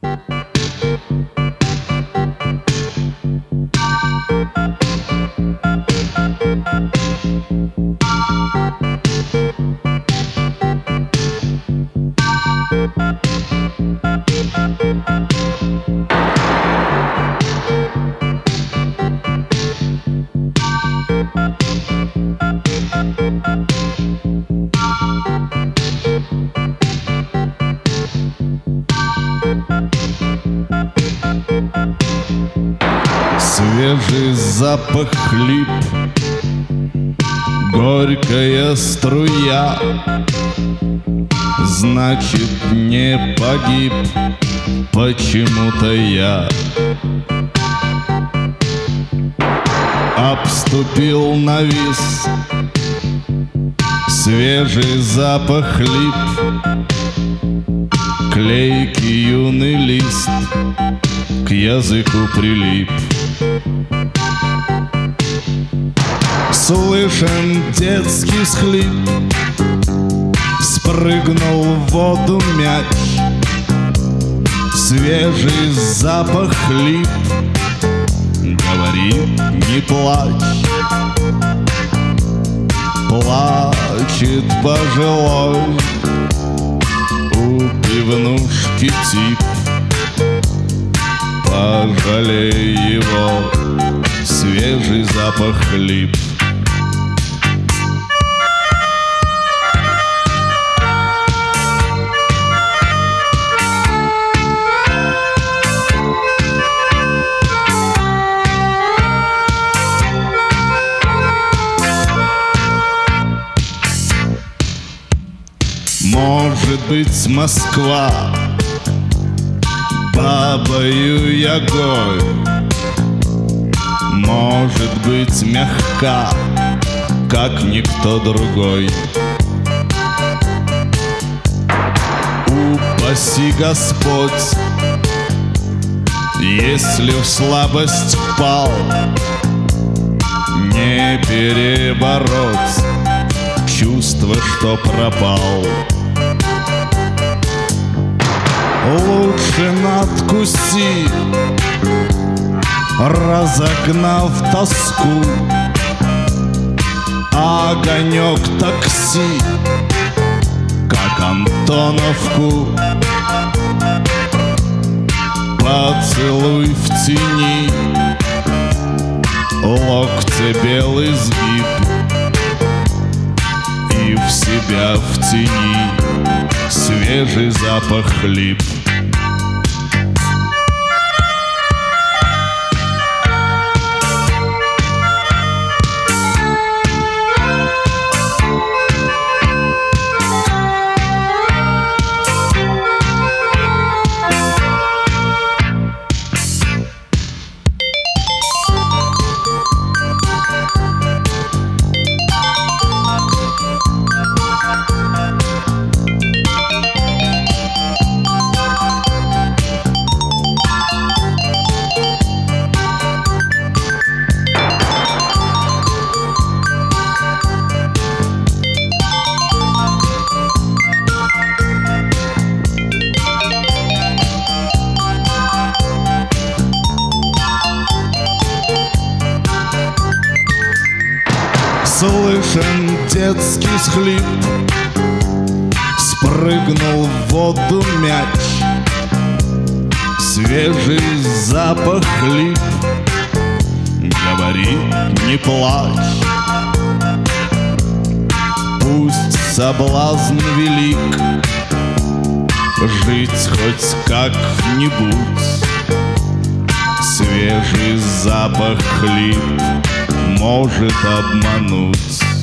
Свежий запах лип, горькая струя, значит, не погиб почему-то я. Обступил навис, свежий запах лип, клейкий юный лист к языку прилип. Слышен детский всхлип, спрыгнул в воду мяч, свежий запах лип, говорит, не плачь. Плачет пожилой у пивнушки тип, пожалей его, свежий запах лип. Может быть, Москва Бабою Ягой, может быть, мягка, как никто другой. Упаси Господь, если в слабость впал, не перебороть чувство, что пропал. Лучше надкуси, разогнав тоску, огонек такси, как Антоновку. Поцелуй в тени, локте белый сгиб, и в себя в тени свежий запах лип. Слышен детский всхлип, спрыгнул в воду мяч, свежий запах лип, говорит, не плачь. Пусть соблазн велик, жить хоть как-нибудь, свежий запах лип может обмануть.